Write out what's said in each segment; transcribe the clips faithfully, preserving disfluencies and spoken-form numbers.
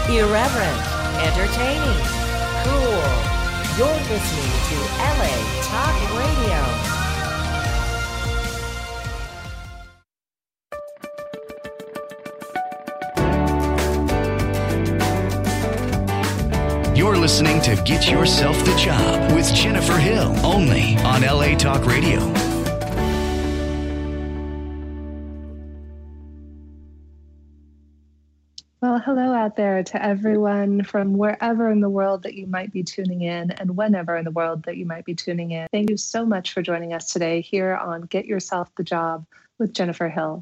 Irreverent, entertaining, cool. You're listening to L A Talk Radio. You're listening to Get Yourself the Job with Jennifer Hill, only on L A Talk Radio. Well, hello out there to everyone from wherever in the world that you might be tuning in and whenever in the world that you might be tuning in. Thank you so much for joining us today here on Get Yourself the Job with Jennifer Hill.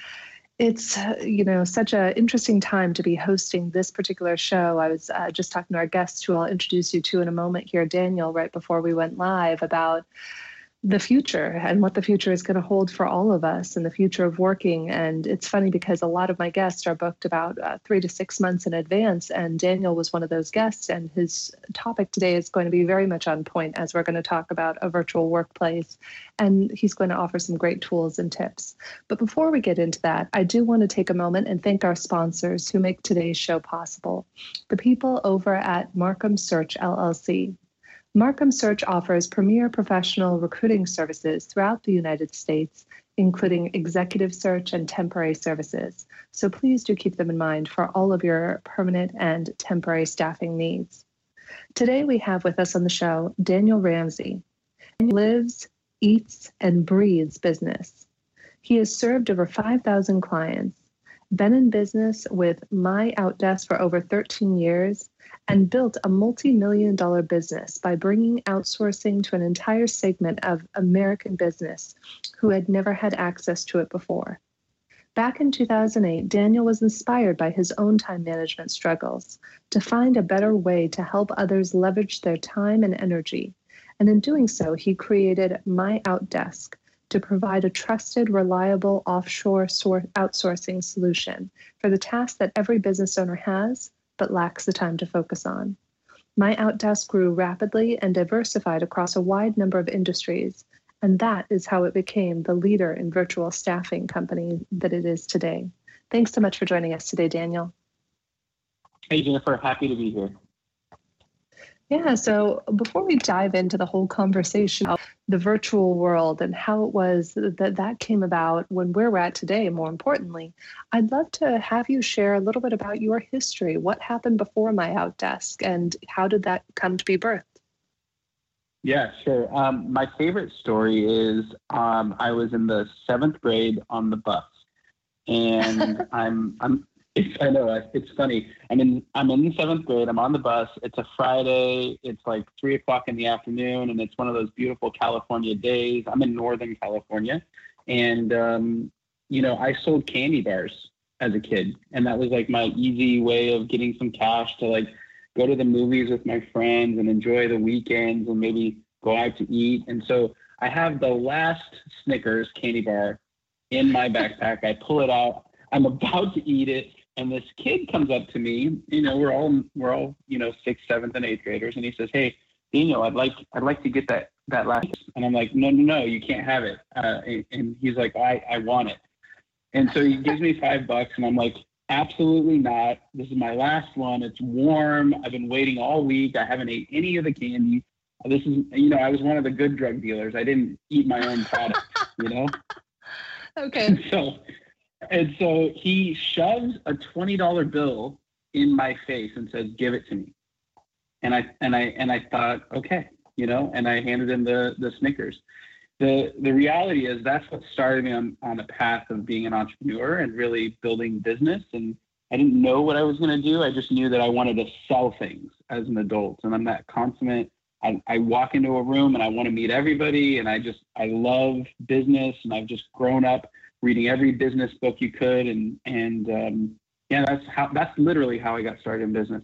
It's, uh, you know, such an interesting time to be hosting this particular show. I was uh, just talking to our guest, who I'll introduce you to in a moment here, Daniel, right before we went live, about the future and what the future is going to hold for all of us and the future of working. And it's funny because a lot of my guests are booked about uh, three to six months in advance. And Daniel was one of those guests. And his topic today is going to be very much on point as we're going to talk about a virtual workplace. And he's going to offer some great tools and tips. But before we get into that, I do want to take a moment and thank our sponsors who make today's show possible. The people over at Markham Search, L L C. Markham Search offers premier professional recruiting services throughout the United States, including executive search and temporary services. So please do keep them in mind for all of your permanent and temporary staffing needs. Today we have with us on the show Daniel Ramsey. He lives, eats, and breathes business. He has served over five thousand clients, been in business with My Outdesk for over thirteen years, and built a multi-million dollar business by bringing outsourcing to an entire segment of American business who had never had access to it before. Back in two thousand eight, Daniel was inspired by his own time management struggles to find a better way to help others leverage their time and energy. And in doing so, he created My Outdesk to provide a trusted, reliable offshore outsourcing solution for the task that every business owner has but lacks the time to focus on. My Outdesk grew rapidly and diversified across a wide number of industries, and that is how it became the leader in virtual staffing company that it is today. Thanks so much for joining us today, Daniel. Hey, Jennifer, happy to be here. Yeah, so before we dive into the whole conversation of the virtual world and how it was that that came about when where we're at today, more importantly, I'd love to have you share a little bit about your history. What happened before My Outdesk and how did that come to be birthed? Yeah, sure. Um, my favorite story is um, I was in the seventh grade on the bus, and I'm I'm. It's, I know, it's funny. I'm in I'm in the seventh grade. I'm on the bus. It's a Friday. It's like three o'clock in the afternoon, and it's one of those beautiful California days. I'm in Northern California, and um, you know, I sold candy bars as a kid, and that was like my easy way of getting some cash to like go to the movies with my friends and enjoy the weekends and maybe go out to eat. And so I have the last Snickers candy bar in my backpack. I pull it out. I'm about to eat it. And this kid comes up to me, you know, we're all, we're all, you know, sixth, seventh, and eighth graders. And he says, "Hey, Daniel, I'd like, I'd like to get that, that last." And I'm like, no, no, no, you can't have it. Uh, and, and he's like, I, I want it. And so he gives me five bucks and I'm like, absolutely not. This is my last one. It's warm. I've been waiting all week. I haven't ate any of the candy. This is, you know, I was one of the good drug dealers. I didn't eat my own product, you know? Okay. So, And so he shoves a twenty dollar bill in my face and says, "Give it to me." And I and I and I thought, okay, you know, and I handed him the the Snickers. The the reality is that's what started me on, on a path of being an entrepreneur and really building business. And I didn't know what I was going to do. I just knew that I wanted to sell things as an adult. And I'm that consummate. I, I walk into a room and I want to meet everybody. And I just I love business, and I've just grown up reading every business book you could. And, and um, yeah, that's how, that's literally how I got started in business.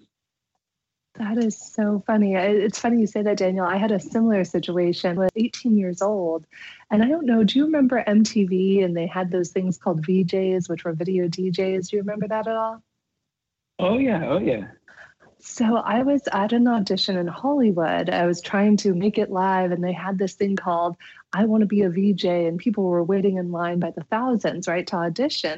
That is so funny. It's funny you say that, Daniel. I had a similar situation. I was eighteen years old. And I don't know, do you remember M T V? And they had those things called V Js, which were video D Js. Do you remember that at all? Oh, yeah. Oh, yeah. So I was at an audition in Hollywood. I was trying to make it live, and they had this thing called I Want to Be a V J, and people were waiting in line by the thousands, right, to audition.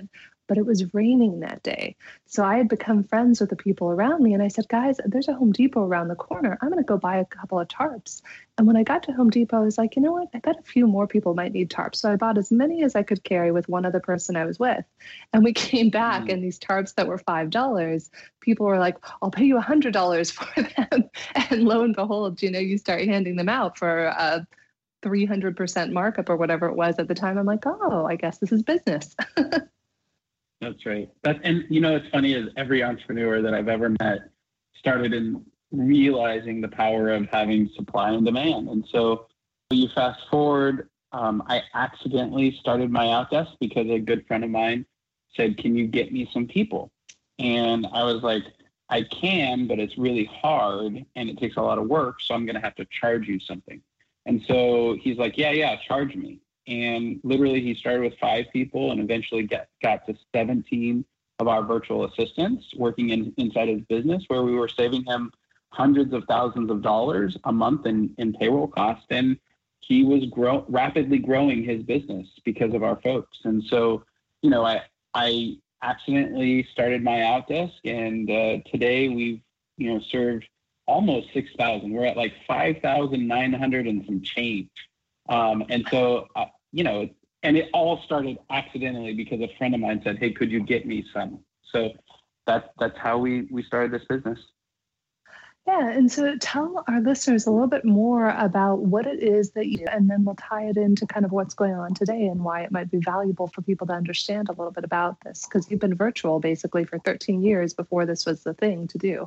but it was raining that day. So I had become friends with the people around me. And I said, guys, there's a Home Depot around the corner. I'm going to go buy a couple of tarps. And when I got to Home Depot, I was like, you know what? I bet a few more people might need tarps. So I bought as many as I could carry with one other person I was with. And we came back, mm. and these tarps that were five dollars, people were like, I'll pay you one hundred dollars for them. And lo and behold, you know, you start handing them out for a three hundred percent markup or whatever it was at the time. I'm like, oh, I guess this is business. That's right. That's, and you know, it's funny is every entrepreneur that I've ever met started in realizing the power of having supply and demand. And so you fast forward, um, I accidentally started my Outdesk because a good friend of mine said, can you get me some people? And I was like, I can, but it's really hard and it takes a lot of work. So I'm going to have to charge you something. And so he's like, yeah, yeah, charge me. And literally he started with five people and eventually get, got to seventeen of our virtual assistants working in, inside his business, where we were saving him hundreds of thousands of dollars a month in, in payroll cost. And he was grow, rapidly growing his business because of our folks. And so, you know, I, I accidentally started my Outdesk, and uh, today we've, you know, served almost six thousand. We're at like five thousand nine hundred and some change. Um, and so, uh, you know, and it all started accidentally because a friend of mine said, hey, could you get me some? So that's, that's how we, we started this business. Yeah. And so tell our listeners a little bit more about what it is that you do, and then we'll tie it into kind of what's going on today and why it might be valuable for people to understand a little bit about this, because you've been virtual basically for thirteen years before this was the thing to do.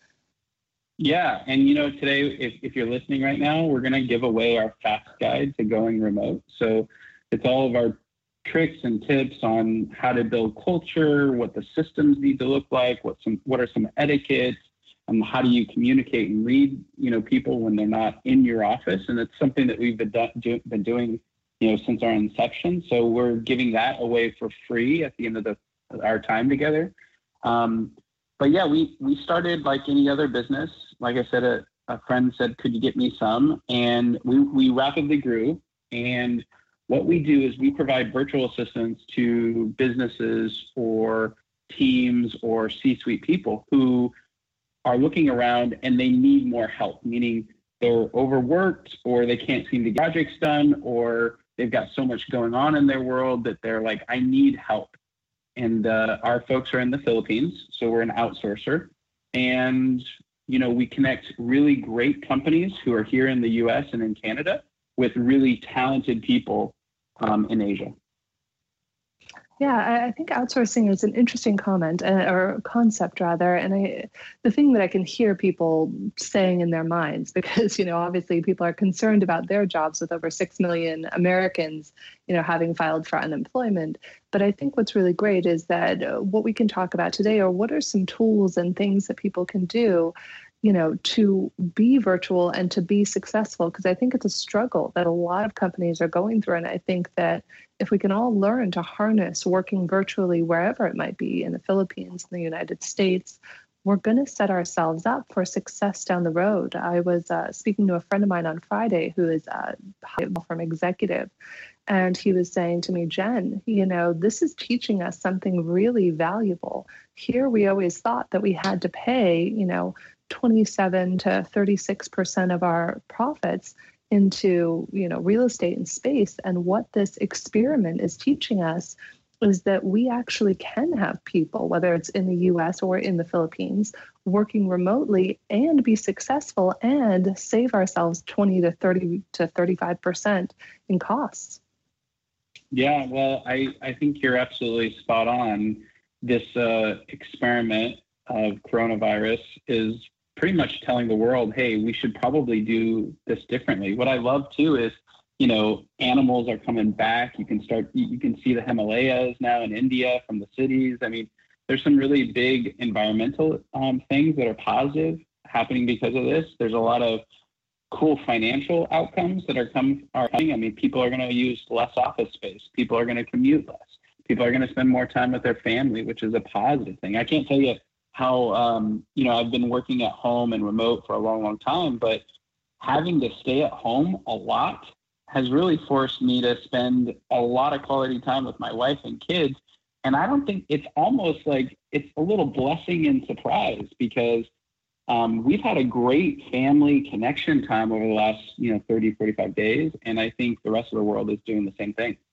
Yeah. And, you know, today, if, if you're listening right now, we're going to give away our fast guide to going remote. So it's all of our tricks and tips on how to build culture, what the systems need to look like, what some, what are some etiquettes, and how do you communicate and read, you know, people when they're not in your office. And it's something that we've been, do, do, been doing, you know, since our inception. So we're giving that away for free at the end of the, our time together. Um, But yeah, we, we started like any other business. Like I said, a, a friend said, could you get me some? And we, we rapidly grew. And what we do is we provide virtual assistants to businesses or teams or C-suite people who are looking around and they need more help, meaning they're overworked or they can't seem to get projects done, or they've got so much going on in their world that they're like, I need help. And uh, our folks are in the Philippines, so we're an outsourcer. And, you know, we connect really great companies who are here in the U S and in Canada with really talented people um, in Asia. Yeah, I think outsourcing is an interesting comment uh, or concept rather. And I, the thing that I can hear people saying in their minds, because, you know, obviously people are concerned about their jobs with over six million Americans, you know, having filed for unemployment. But I think what's really great is that uh, what we can talk about today are what are some tools and things that people can do, you know, to be virtual and to be successful, because I think it's a struggle that a lot of companies are going through. And I think that if we can all learn to harness working virtually wherever it might be, in the Philippines, in the United States, we're going to set ourselves up for success down the road. I was uh, speaking to a friend of mine on Friday who is a high firm executive, and he was saying to me, Jen, you know, this is teaching us something really valuable. Here we always thought that we had to pay, you know, twenty-seven to thirty-six percent of our profits into, you know, real estate and space. And what this experiment is teaching us is that we actually can have people, whether it's in the U S or in the Philippines, working remotely and be successful and save ourselves twenty to thirty to thirty-five percent in costs. Yeah, well, I, I think you're absolutely spot on. This uh, experiment of coronavirus is pretty much telling the world, hey, we should probably do this differently. What I love too is, you know, animals are coming back. You can start, you can see the Himalayas now in India from the cities. I mean, there's some really big environmental um, things that are positive happening because of this. There's a lot of cool financial outcomes that are, come, are coming. I mean, people are going to use less office space. People are going to commute less. People are going to spend more time with their family, which is a positive thing. I can't tell you how, um, you know, I've been working at home and remote for a long, long time, but having to stay at home a lot has really forced me to spend a lot of quality time with my wife and kids. And I don't think it's almost like it's a little blessing in surprise because um, we've had a great family connection time over the last, you know, thirty, forty-five days. And I think the rest of the world is doing the same thing.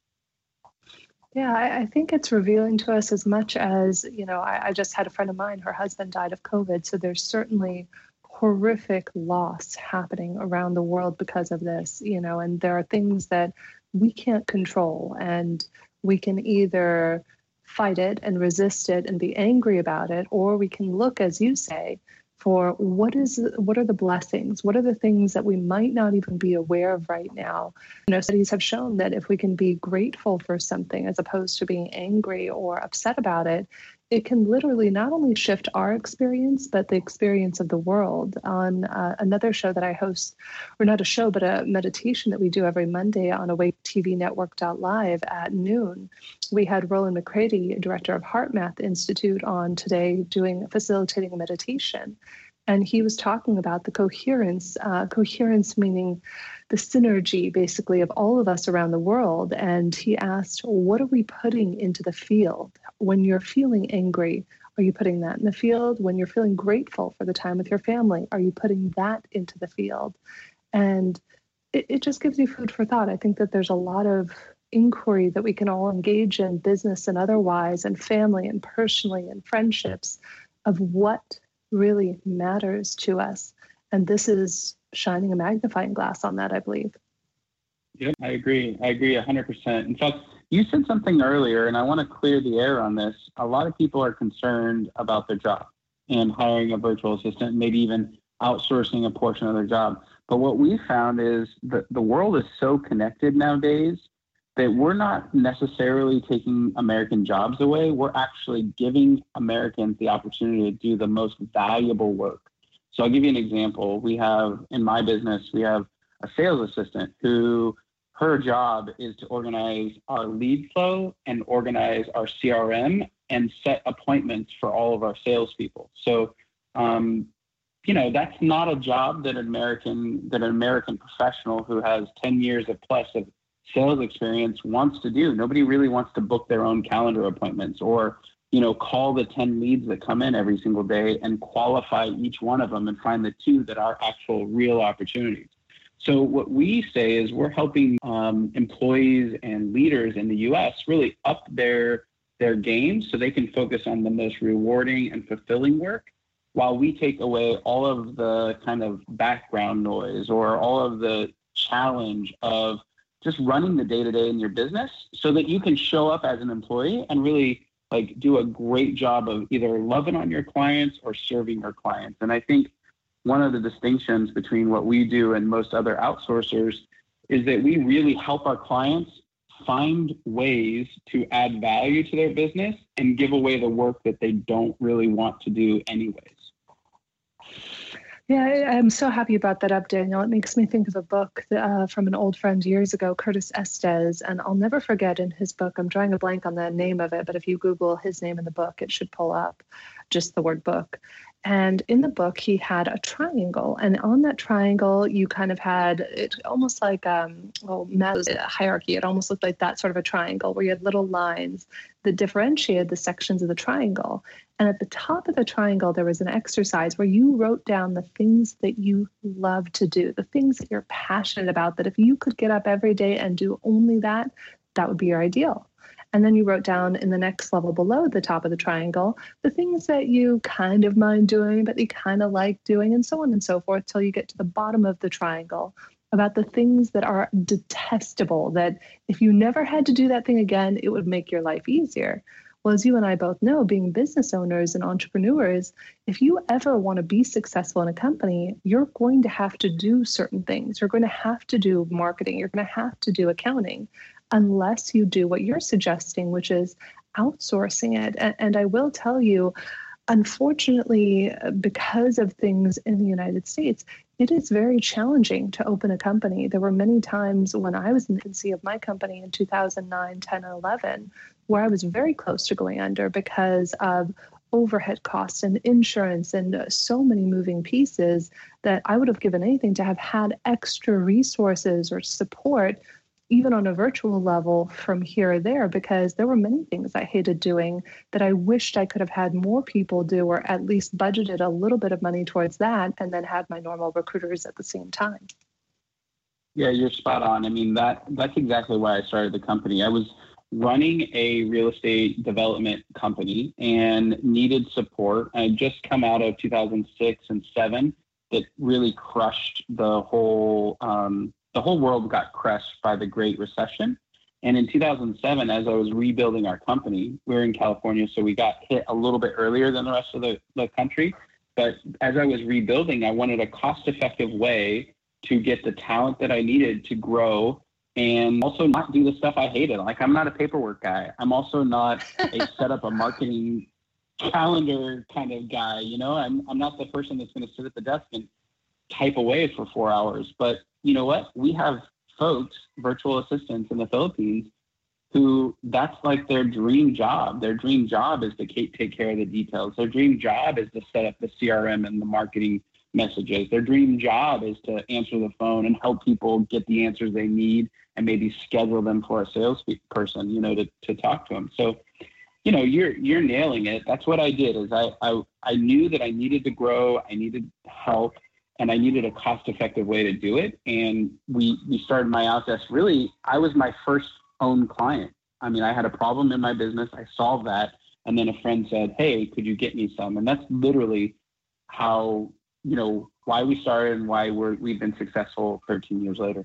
Yeah, I, I think it's revealing to us as much as, you know, I, I just had a friend of mine, her husband died of COVID. So there's certainly horrific loss happening around the world because of this, you know, and there are things that we can't control, and we can either fight it and resist it and be angry about it, or we can look, as you say, for what is what are the blessings, what are the things that we might not even be aware of right now. You know, studies have shown that if we can be grateful for something as opposed to being angry or upset about it, it can literally not only shift our experience, but the experience of the world. On uh, another show that I host, or not a show, but a meditation that we do every Monday on awake t v network dot live at noon, we had Roland McCready, director of HeartMath Institute, on today doing facilitating a meditation. And he was talking about the coherence, uh, coherence meaning the synergy, basically, of all of us around the world. And he asked, what are we putting into the field? When you're feeling angry, are you putting that in the field? When you're feeling grateful for the time with your family, are you putting that into the field? And it, it just gives you food for thought. I think that there's a lot of inquiry that we can all engage in, business and otherwise, and family and personally and friendships, of what really matters to us. And this is shining a magnifying glass on that, I believe. Yep, I agree. I agree one hundred percent. In fact, you said something earlier, and I want to clear the air on this. A lot of people are concerned about their job and hiring a virtual assistant, maybe even outsourcing a portion of their job. But what we found is that the world is so connected nowadays that we're not necessarily taking American jobs away. We're actually giving Americans the opportunity to do the most valuable work. So I'll give you an example. We have, in my business, we have a sales assistant who, her job is to organize our lead flow and organize our C R M and set appointments for all of our salespeople. So, um, you know, that's not a job that an American, that an American professional who has ten years of plus of sales experience wants to do. Nobody really wants to book their own calendar appointments or, you know, call the ten leads that come in every single day and qualify each one of them and find the two that are actual real opportunities. So what we say is we're helping um, employees and leaders in the U S really up their their game so they can focus on the most rewarding and fulfilling work, while we take away all of the kind of background noise or all of the challenge of just running the day-to-day in your business so that you can show up as an employee and really like do a great job of either loving on your clients or serving your clients. And I think one of the distinctions between what we do and most other outsourcers is that we really help our clients find ways to add value to their business and give away the work that they don't really want to do anyways. Yeah, I, I'm so happy about that up, Daniel. It makes me think of a book uh, from an old friend years ago, Curtis Estes, and I'll never forget in his book, I'm drawing a blank on the name of it, but if you Google his name in the book, it should pull up just the word book. And in the book, he had a triangle, and on that triangle, you kind of had it almost like um, well, Maslow's hierarchy. It almost looked like that sort of a triangle where you had little lines that differentiated the sections of the triangle. And at the top of the triangle, there was an exercise where you wrote down the things that you love to do, the things that you're passionate about, that if you could get up every day and do only that, that would be your ideal. And then you wrote down in the next level below the top of the triangle, the things that you kind of mind doing, but you kind of like doing, and so on and so forth, till you get to the bottom of the triangle about the things that are detestable, that if you never had to do that thing again, it would make your life easier. Well, as you and I both know, being business owners and entrepreneurs, if you ever want to be successful in a company, you're going to have to do certain things. You're going to have to do marketing. You're going to have to do accounting, unless you do what you're suggesting, which is outsourcing it. And, and I will tell you, unfortunately, because of things in the United States, it is very challenging to open a company. There were many times when I was in the infancy of my company in two thousand nine, ten, and eleven, where I was very close to going under because of overhead costs and insurance and so many moving pieces that I would have given anything to have had extra resources or support, even on a virtual level from here or there, because there were many things I hated doing that I wished I could have had more people do, or at least budgeted a little bit of money towards that and then had my normal recruiters at the same time. Yeah, you're spot on. I mean, that that's exactly why I started the company. I was running a real estate development company and needed support. I had just come out of two thousand six and seven that really crushed the whole, um, the whole world got crushed by the Great Recession. And in two thousand seven, as I was rebuilding our company, we were in California, so we got hit a little bit earlier than the rest of the, the country. But as I was rebuilding, I wanted a cost-effective way to get the talent that I needed to grow and also not do the stuff I hated. Like, I'm not a paperwork guy. I'm also not a set up a marketing calendar kind of guy. You know, I'm, I'm not the person that's going to sit at the desk and type away for four hours. But you know what? We have folks, virtual assistants in the Philippines, who that's like their dream job. Their dream job is to take care of the details. Their dream job is to set up the C R M and the marketing messages. Their dream job is to answer the phone and help people get the answers they need and maybe schedule them for a salesperson, you know, to, to talk to them. So, you know, you're, you're nailing it. That's what I did is I, I, I knew that I needed to grow. I needed help and I needed a cost effective way to do it. And we, we started My Outdesk. Really, I was my first own client. I mean, I had a problem in my business. I solved that. And then a friend said, hey, could you get me some? And that's literally how, you know, why we started and why we're, we've been successful thirteen years later.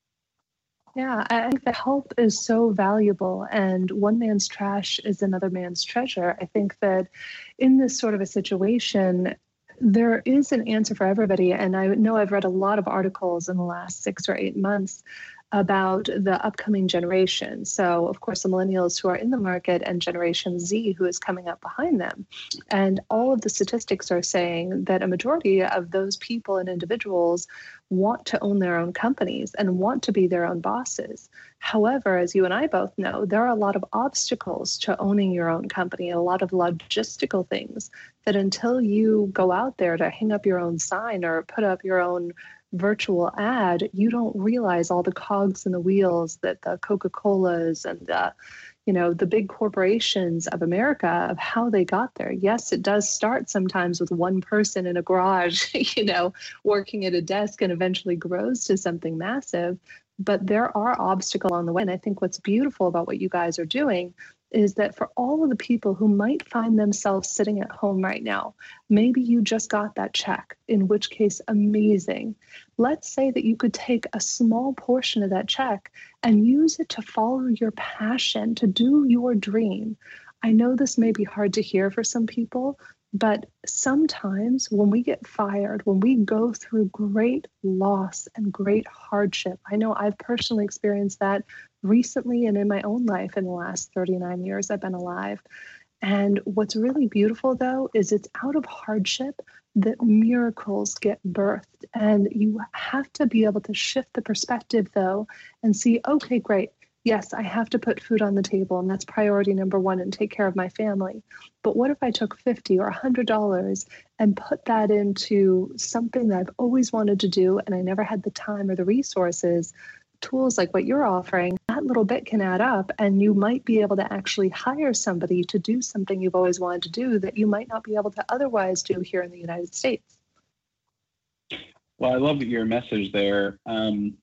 Yeah, I think that help is so valuable, and one man's trash is another man's treasure. I think that in this sort of a situation, there is an answer for everybody. And I know I've read a lot of articles in the last six or eight months about the upcoming generation. So, of course, the millennials who are in the market and Generation Z who is coming up behind them. And all of the statistics are saying that a majority of those people and individuals want to own their own companies and want to be their own bosses. However, as you and I both know, there are a lot of obstacles to owning your own company, a lot of logistical things that until you go out there to hang up your own sign or put up your own virtual ad, you don't realize all the cogs in the wheels that the Coca-Colas and the, you know, the big corporations of America, of how they got there. Yes, it does start sometimes with one person in a garage, you know, working at a desk, and eventually grows to something massive. But there are obstacles on the way. And I think what's beautiful about what you guys are doing is that for all of the people who might find themselves sitting at home right now, maybe you just got that check, in which case, amazing. Let's say that you could take a small portion of that check and use it to follow your passion, to do your dream. I know this may be hard to hear for some people, but sometimes when we get fired, when we go through great loss and great hardship, I know I've personally experienced that recently and in my own life in the last thirty-nine years I've been alive. And what's really beautiful, though, is it's out of hardship that miracles get birthed. And you have to be able to shift the perspective, though, and see, okay, great. Yes, I have to put food on the table, and that's priority number one, and take care of my family. But what if I took fifty dollars or one hundred dollars and put that into something that I've always wanted to do, and I never had the time or the resources? Tools like what you're offering, that little bit can add up, and you might be able to actually hire somebody to do something you've always wanted to do that you might not be able to otherwise do here in the United States. Well, I love your message there. Um,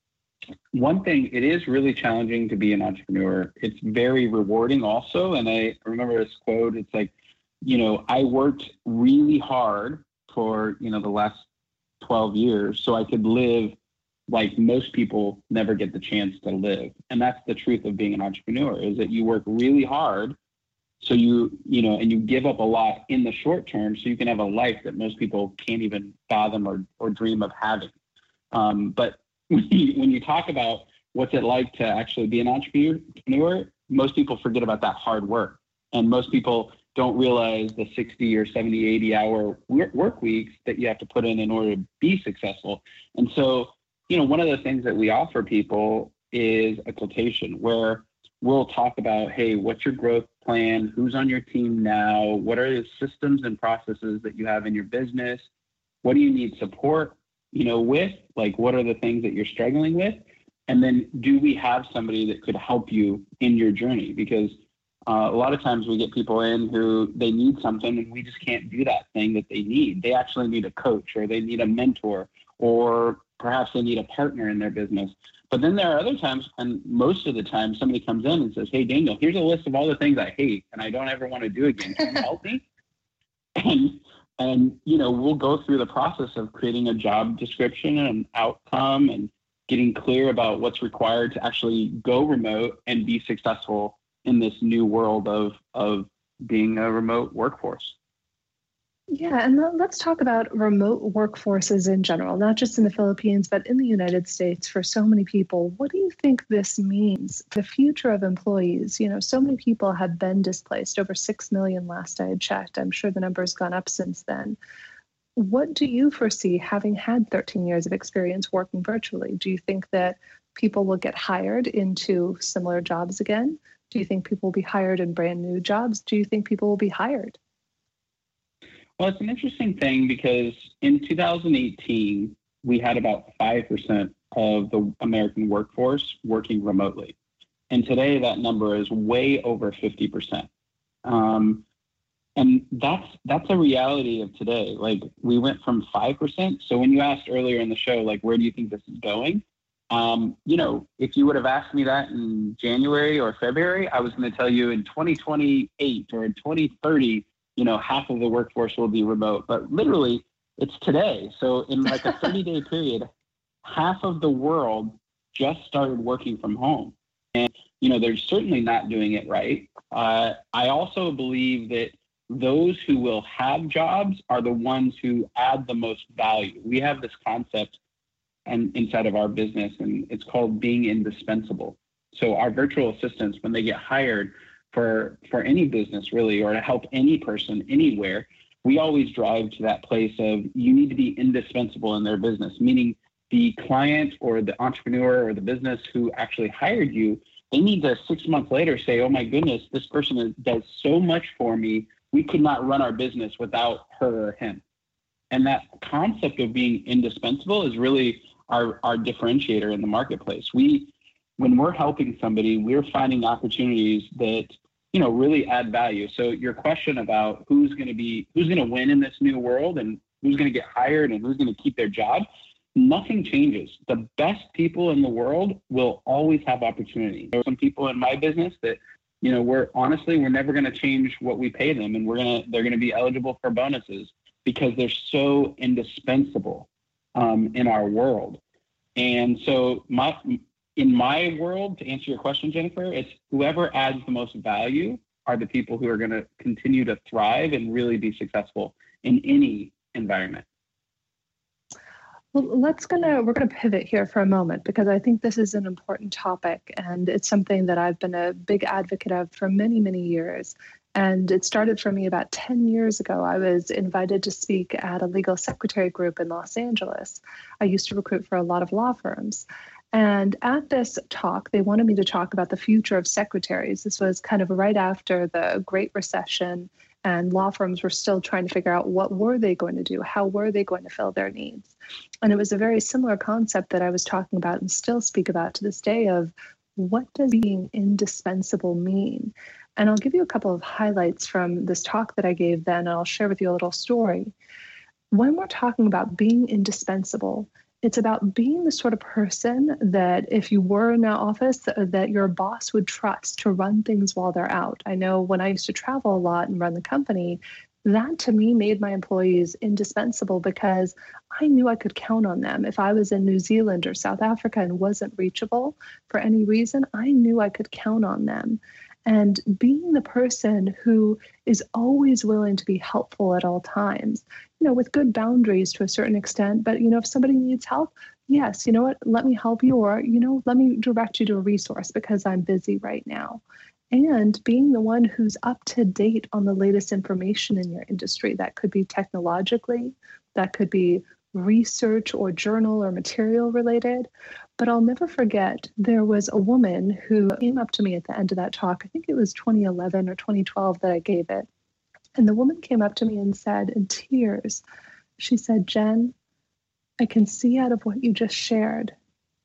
one thing, it is really challenging to be an entrepreneur. It's very rewarding also. And I remember this quote, it's like, you know, I worked really hard for, you know, the last twelve years so I could live like most people never get the chance to live. And that's the truth of being an entrepreneur, is that you work really hard. So you, you know, and you give up a lot in the short term so you can have a life that most people can't even fathom or, or dream of having. Um, but when you, when you talk about what's it like to actually be an entrepreneur, most people forget about that hard work. And most people don't realize the sixty or seventy, eighty hour work weeks that you have to put in in order to be successful. And so, you know, one of the things that we offer people is a consultation where we'll talk about, hey, what's your growth plan? Who's on your team now? What are the systems and processes that you have in your business? What do you need support, you know, with? Like, what are the things that you're struggling with? And then do we have somebody that could help you in your journey? Because uh, a lot of times we get people in who they need something and we just can't do that thing that they need. They actually need a coach, or they need a mentor, or perhaps they need a partner in their business. But then there are other times, and most of the time, somebody comes in and says, hey, Daniel, here's a list of all the things I hate and I don't ever want to do again. Can you help me? And, and, you know, we'll go through the process of creating a job description and an outcome and getting clear about what's required to actually go remote and be successful in this new world of, of being a remote workforce. Yeah, and let's talk about remote workforces in general, not just in the Philippines, but in the United States for so many people. What do you think this means for the future of employees? You know, so many people have been displaced, over six million last I had checked. I'm sure the number has gone up since then. What do you foresee, having had thirteen years of experience working virtually? Do you think that people will get hired into similar jobs again? Do you think people will be hired in brand new jobs? Do you think people will be hired? Well, it's an interesting thing because in two thousand eighteen, we had about five percent of the American workforce working remotely. And today that number is way over fifty percent. Um, and that's that's a reality of today. Like, we went from five percent. So when you asked earlier in the show, like, where do you think this is going? Um, you know, if you would have asked me that in January or February, I was going to tell you in twenty twenty-eight or in twenty thirty, you know, half of the workforce will be remote. But literally, it's today. So in like a thirty-day period, half of the world just started working from home. And, you know, they're certainly not doing it right. Uh, I also believe that those who will have jobs are the ones who add the most value. We have this concept and inside of our business, and it's called being indispensable. So our virtual assistants, when they get hired for for any business really, or to help any person anywhere, we always drive to that place of you need to be indispensable in their business, meaning the client or the entrepreneur or the business who actually hired you, they need to six months later say, oh my goodness, this person is, does so much for me. We could not run our business without her or him. And that concept of being indispensable is really our, our differentiator in the marketplace. We, when we're helping somebody, we're finding opportunities that, you know, really add value. So your question about who's going to be, who's going to win in this new world and who's going to get hired and who's going to keep their job, nothing changes. The best people in the world will always have opportunity. There are some people in my business that, you know, we're honestly, we're never going to change what we pay them, and we're going to, they're going to be eligible for bonuses because they're so indispensable um, in our world. And so my, in my world, to answer your question, Jennifer, it's whoever adds the most value are the people who are going to continue to thrive and really be successful in any environment. Well, let's gonna we're gonna pivot here for a moment, because I think this is an important topic, and it's something that I've been a big advocate of for many, many years. And it started for me about ten years ago. I was invited to speak at a legal secretary group in Los Angeles. I used to recruit for a lot of law firms. And at this talk, they wanted me to talk about the future of secretaries. This was kind of right after the Great Recession, and law firms were still trying to figure out what were they going to do? How were they going to fill their needs? And it was a very similar concept that I was talking about and still speak about to this day of what does being indispensable mean? And I'll give you a couple of highlights from this talk that I gave then, and I'll share with you a little story. When we're talking about being indispensable, it's about being the sort of person that if you were in an office that your boss would trust to run things while they're out. I know when I used to travel a lot and run the company, that to me made my employees indispensable because I knew I could count on them. If I was in New Zealand or South Africa and wasn't reachable for any reason, I knew I could count on them. And being the person who is always willing to be helpful at all times, you know, with good boundaries to a certain extent. But, you know, if somebody needs help, yes, you know what, let me help you, or, you know, let me direct you to a resource because I'm busy right now. And being the one who's up to date on the latest information in your industry. That could be technologically, that could be research or journal or material related. But I'll never forget, there was a woman who came up to me at the end of that talk. I think it was twenty eleven or twenty twelve that I gave it. And the woman came up to me and said in tears, she said, Jen, I can see out of what you just shared,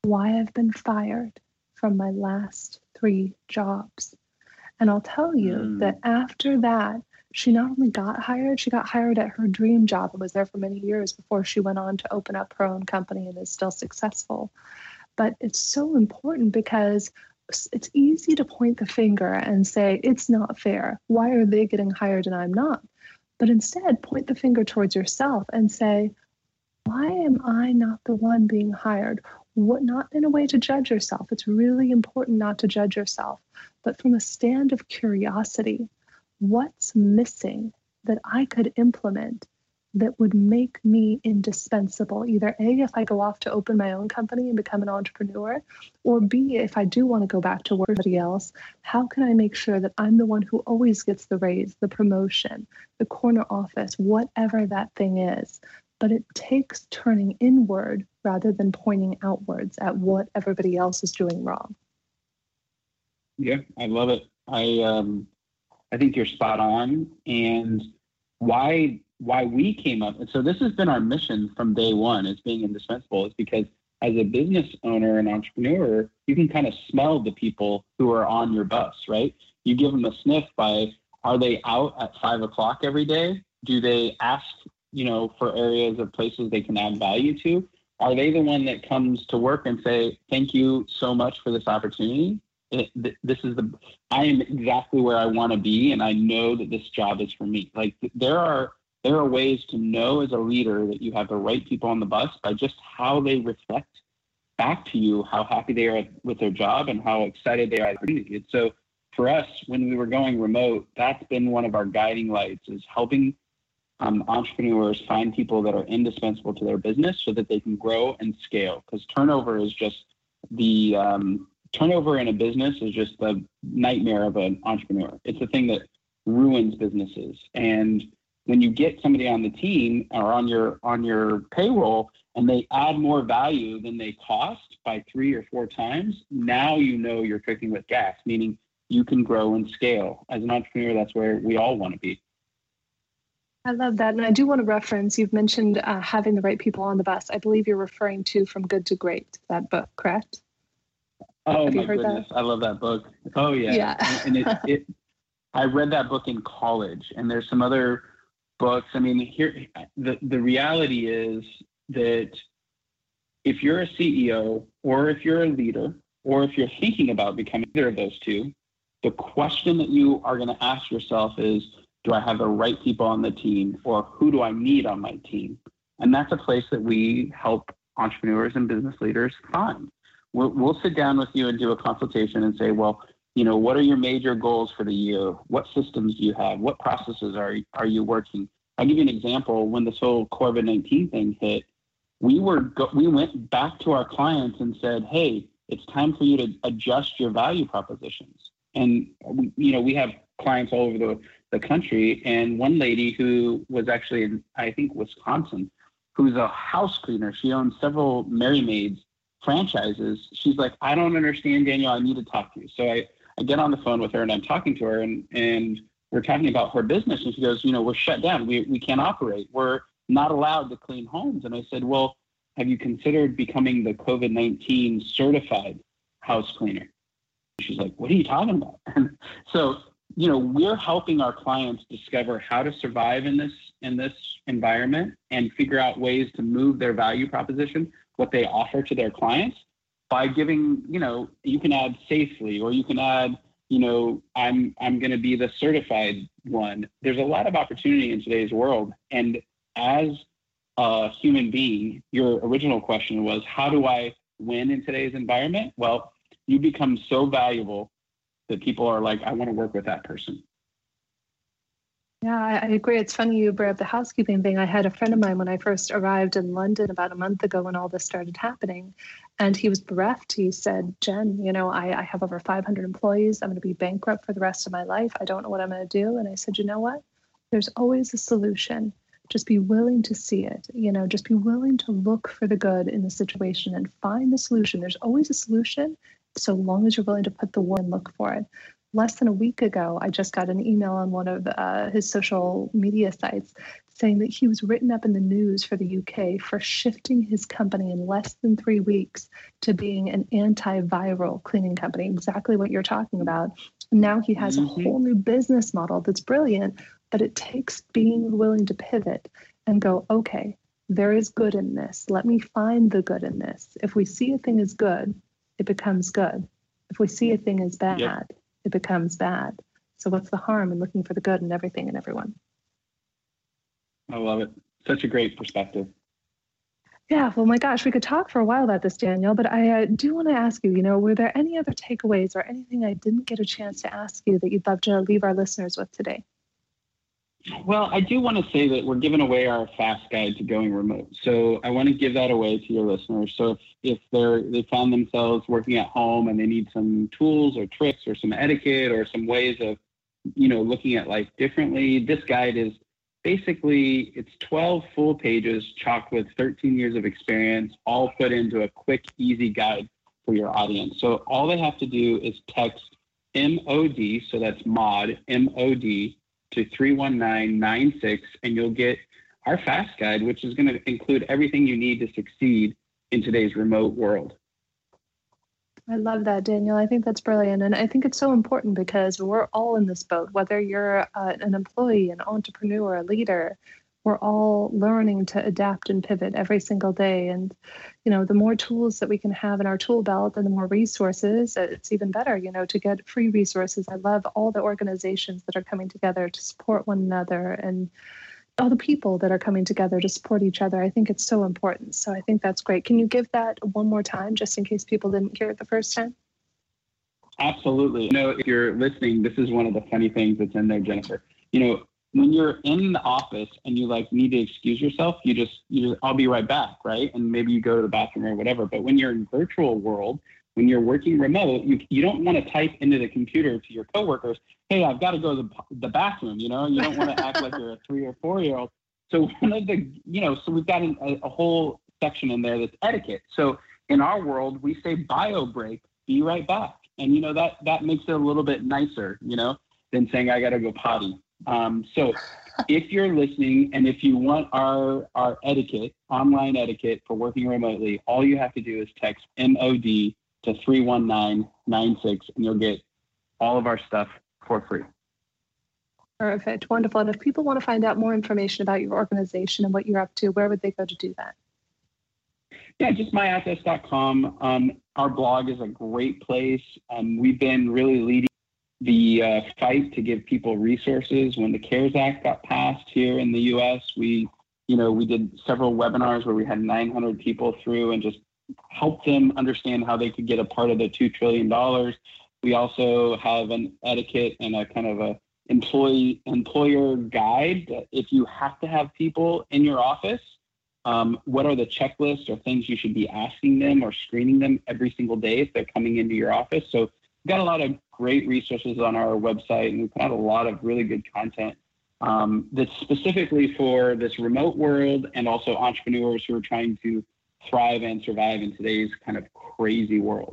why I've been fired from my last three jobs. And I'll tell you mm. that after that, she not only got hired, she got hired at her dream job and was there for many years before she went on to open up her own company and is still successful. But it's so important because it's easy to point the finger and say, it's not fair. Why are they getting hired and I'm not? But instead, point the finger towards yourself and say, why am I not the one being hired? What, not in a way to judge yourself. It's really important not to judge yourself, but from a stand of curiosity. What's missing that I could implement that would make me indispensable? Either A, if I go off to open my own company and become an entrepreneur, or B, if I do want to go back to work for somebody else, how can I make sure that I'm the one who always gets the raise, the promotion, the corner office, whatever that thing is? But it takes turning inward rather than pointing outwards at what everybody else is doing wrong. Yeah, I love it. I um, I think you're spot on. And why why we came up, and so this has been our mission from day one as being indispensable, is because as a business owner and entrepreneur, you can kind of smell the people who are on your bus, right? You give them a sniff by, are they out at five o'clock every day? Do they ask, you know, for areas of places they can add value to? Are they the one that comes to work and say, thank you so much for this opportunity? It, th- this is the, I am exactly where I want to be. And I know that this job is for me. Like there are, there are ways to know as a leader that you have the right people on the bus by just how they reflect back to you, how happy they are with their job and how excited they are. And so for us, when we were going remote, that's been one of our guiding lights, is helping Um, entrepreneurs find people that are indispensable to their business so that they can grow and scale. Because turnover is just the um, turnover in a business is just the nightmare of an entrepreneur. It's the thing that ruins businesses. And when you get somebody on the team or on your on your payroll and they add more value than they cost by three or four times, now you know you're cooking with gas, meaning you can grow and scale. As an entrepreneur, that's where we all want to be. I love that. And I do want to reference, you've mentioned uh, having the right people on the bus. I believe you're referring to From Good to Great, that book, correct? Oh, Have my you heard goodness. That? I love that book. Oh, yeah. Yeah. and it, it, I read that book in college, and there's some other books. I mean, here the, the reality is that if you're a C E O or if you're a leader or if you're thinking about becoming either of those two, the question that you are going to ask yourself is, do I have the right people on the team, or who do I need on my team? And that's a place that we help entrepreneurs and business leaders find. We'll, we'll sit down with you and do a consultation and say, well, you know, what are your major goals for the year? What systems do you have? What processes are, are you working? I'll give you an example. When this whole COVID nineteen thing hit, we were go- we went back to our clients and said, hey, it's time for you to adjust your value propositions. And, we, you know, we have clients all over the, the country. And one lady who was actually in, I think, Wisconsin, who's a house cleaner, she owns several Mary Maids franchises. She's like, I don't understand, Daniel, I need to talk to you. So I, I get on the phone with her and I'm talking to her and, and we're talking about her business. And she goes, you know, we're shut down. We, we can't operate. We're not allowed to clean homes. And I said, well, have you considered becoming the COVID nineteen certified house cleaner? She's like, what are you talking about? So, you know, we're helping our clients discover how to survive in this in this environment and figure out ways to move their value proposition, what they offer to their clients, by giving, you know, you can add safely, or you can add, you know, I'm I'm going to be the certified one. There's a lot of opportunity in today's world. And as a human being, your original question was, how do I win in today's environment? Well, you become so valuable that people are like, I want to work with that person. Yeah, I, I agree. It's funny you brought up the housekeeping thing. I had a friend of mine when I first arrived in London about a month ago when all this started happening, and he was bereft. He said, Jen, you know, I, I have over five hundred employees. I'm going to be bankrupt for the rest of my life. I don't know what I'm going to do. And I said, you know what? There's always a solution. Just be willing to see it. You know, just be willing to look for the good in the situation and find the solution. There's always a solution, so long as you're willing to put the work and look for it. Less than a week ago, I just got an email on one of uh, his social media sites saying that he was written up in the news for the U K for shifting his company in less than three weeks to being an antiviral cleaning company, exactly what you're talking about. Now he has mm-hmm. a whole new business model that's brilliant, but it takes being willing to pivot and go, okay, there is good in this. Let me find the good in this. If we see a thing as good, it becomes good. If we see a thing as bad, yep. it becomes bad. So what's the harm in looking for the good in everything and everyone? I love it. Such a great perspective. Yeah, well, my gosh, we could talk for a while about this, Daniel, but I uh, do want to ask you, you know, were there any other takeaways or anything I didn't get a chance to ask you that you'd love to leave our listeners with today? Well, I do want to say that we're giving away our fast guide to going remote. So I want to give that away to your listeners. So if, if they're, they found themselves working at home and they need some tools or tricks or some etiquette or some ways of, you know, looking at life differently, this guide is basically, it's twelve full pages chocked with thirteen years of experience, all put into a quick, easy guide for your audience. So all they have to do is text M O D, so that's mod, M O D, to three one nine nine six, and you'll get our fast guide, which is going to include everything you need to succeed in today's remote world. I love that, Daniel. I think that's brilliant. And I think it's so important because we're all in this boat, whether you're uh, an employee, an entrepreneur, a leader, we're all learning to adapt and pivot every single day. And, you know, the more tools that we can have in our tool belt and the more resources, it's even better, you know, to get free resources. I love all the organizations that are coming together to support one another and all the people that are coming together to support each other. I think it's so important. So I think that's great. Can you give that one more time, just in case people didn't hear it the first time? Absolutely. You know, if you're listening, this is one of the funny things that's in there, Jennifer. You know, when you're in the office and you like need to excuse yourself, you just, you just, I'll be right back, right? And maybe you go to the bathroom or whatever. But when you're in virtual world, when you're working remote, you you don't want to type into the computer to your coworkers, hey, I've got to go to the, the bathroom. You know, you don't want to act like you're a three or four year old. So one of the, you know, so we've got an, a, a whole section in there that's etiquette. So in our world, we say bio break, be right back. And, you know, that, that makes it a little bit nicer, you know, than saying I got to go potty. Um, so if you're listening and if you want our, our etiquette, online etiquette for working remotely, all you have to do is text M O D to three one nine nine six and you'll get all of our stuff for free. Perfect. Wonderful. And if people want to find out more information about your organization and what you're up to, where would they go to do that? Yeah, just my assets dot com. Um, our blog is a great place. Um, we've been really leading the uh, fight to give people resources. When the CARES Act got passed here in the U S, we, you know, we did several webinars where we had nine hundred people through and just helped them understand how they could get a part of the two trillion dollars. We also have an etiquette and a kind of a employee employer guide that if you have to have people in your office, um, what are the checklists or things you should be asking them or screening them every single day if they're coming into your office. So we've got a lot of great resources on our website, and we've got a lot of really good content um, that's specifically for this remote world and also entrepreneurs who are trying to thrive and survive in today's kind of crazy world.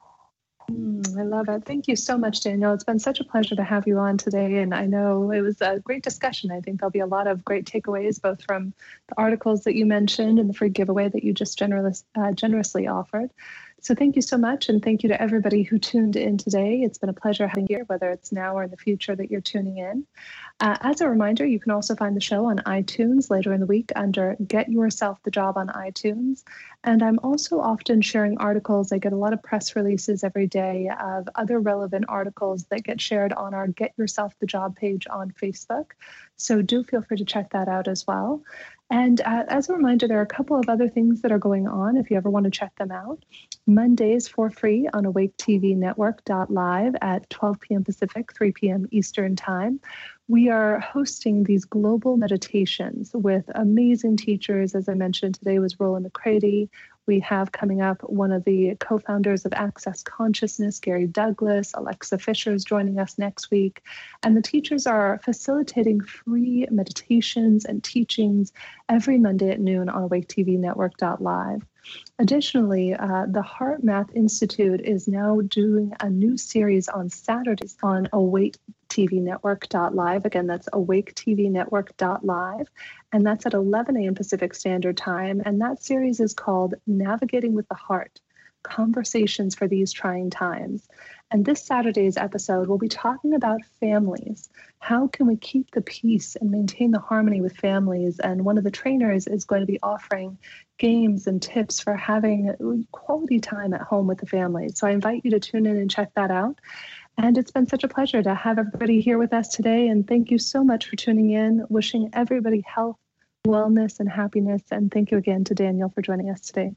Mm, I love it. Thank you so much, Daniel. It's been such a pleasure to have you on today. And I know it was a great discussion. I think there'll be a lot of great takeaways, both from the articles that you mentioned and the free giveaway that you just generous, uh, generously offered. So thank you so much. And thank you to everybody who tuned in today. It's been a pleasure having you here, whether it's now or in the future that you're tuning in. Uh, as a reminder, you can also find the show on iTunes later in the week under Get Yourself the Job on iTunes. And I'm also often sharing articles. I get a lot of press releases every day of other relevant articles that get shared on our Get Yourself the Job page on Facebook. So do feel free to check that out as well. And uh, as a reminder, there are a couple of other things that are going on if you ever want to check them out. Mondays for free on awake t v network dot live at twelve p.m. Pacific, three p.m. Eastern Time. We are hosting these global meditations with amazing teachers. As I mentioned, today was Roland McCready. We have coming up one of the co-founders of Access Consciousness, Gary Douglas. Alexa Fisher is joining us next week. And the teachers are facilitating free meditations and teachings every Monday at noon on awake t v network dot live. Additionally, uh, the Heart Math Institute is now doing a new series on Saturdays on Awake T V network dot live. Again, that's awake T V network dot live. And that's at eleven a.m. Pacific Standard Time. And that series is called Navigating with the Heart, Conversations for These Trying Times. And this Saturday's episode, we'll be talking about families. How can we keep the peace and maintain the harmony with families? And one of the trainers is going to be offering games and tips for having quality time at home with the family. So I invite you to tune in and check that out. And it's been such a pleasure to have everybody here with us today. And thank you so much for tuning in. Wishing everybody health, wellness, and happiness. And thank you again to Daniel for joining us today.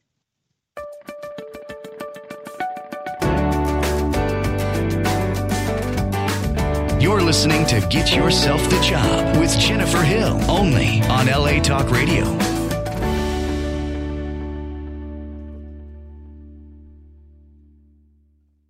You're listening to Get Yourself the Job with Jennifer Hill, only on L A Talk Radio.